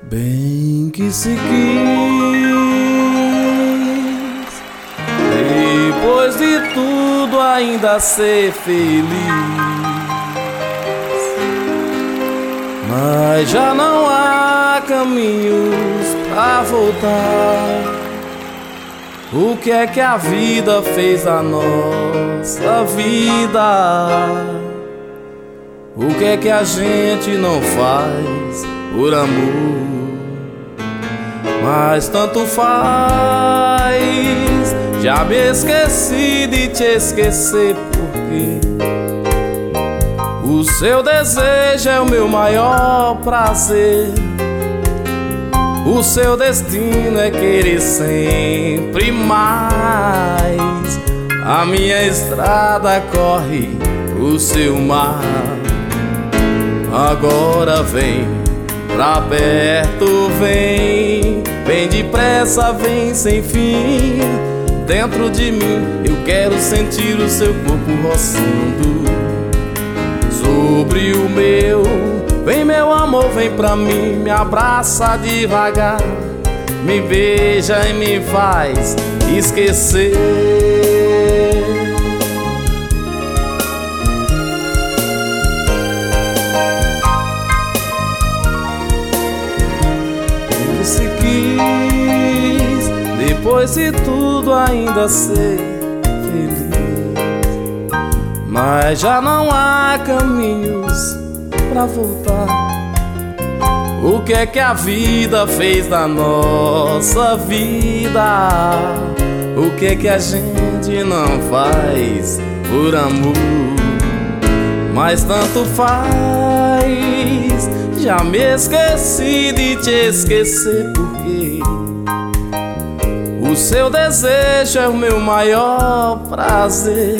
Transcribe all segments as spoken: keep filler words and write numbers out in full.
Bem que se quis, depois de tudo ainda ser feliz, mas já não há caminhos pra voltar. O que é que a vida fez da nossa vida? O que é que a gente não faz por amor? Mas tanto faz, já me esqueci de te esquecer, porque o seu desejo é o meu maior prazer. O seu destino é querer sempre mais. A minha estrada corre pro seu mar. Agora vem pra perto, vem, vem depressa, vem sem fim. Dentro de mim eu quero sentir o seu corpo roçando sobre o meu. Vem meu amor, vem pra mim, me abraça devagar, me beija e me faz esquecer. Que se quis, depois de tudo ainda ser feliz, mas já não há caminhos pra voltar. O que é que a vida fez da nossa vida? O que é que a gente não faz por amor? Mas tanto faz, já me esqueci de te esquecer, porque o seu desejo é o meu maior prazer.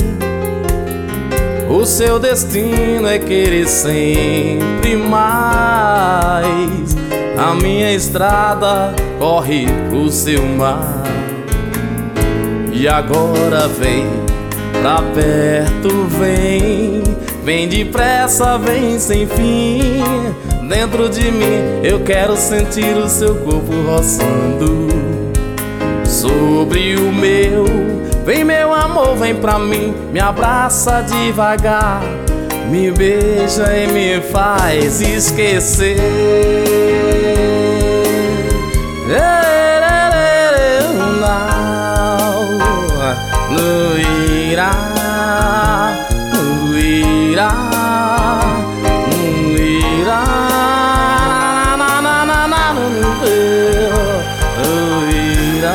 O seu destino é querer sempre mais. A minha estrada corre pro seu mar. E agora vem pra perto, vem, vem depressa, vem sem fim. Dentro de mim eu quero sentir o seu corpo roçando sobre o meu. Vem meu amor, vem pra mim, me abraça devagar, me beija e me faz esquecer. No irá, no irá, no irá, na na na na no irá.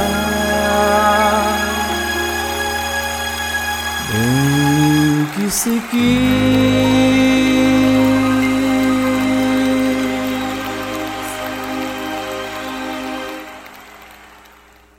Bem que se quis.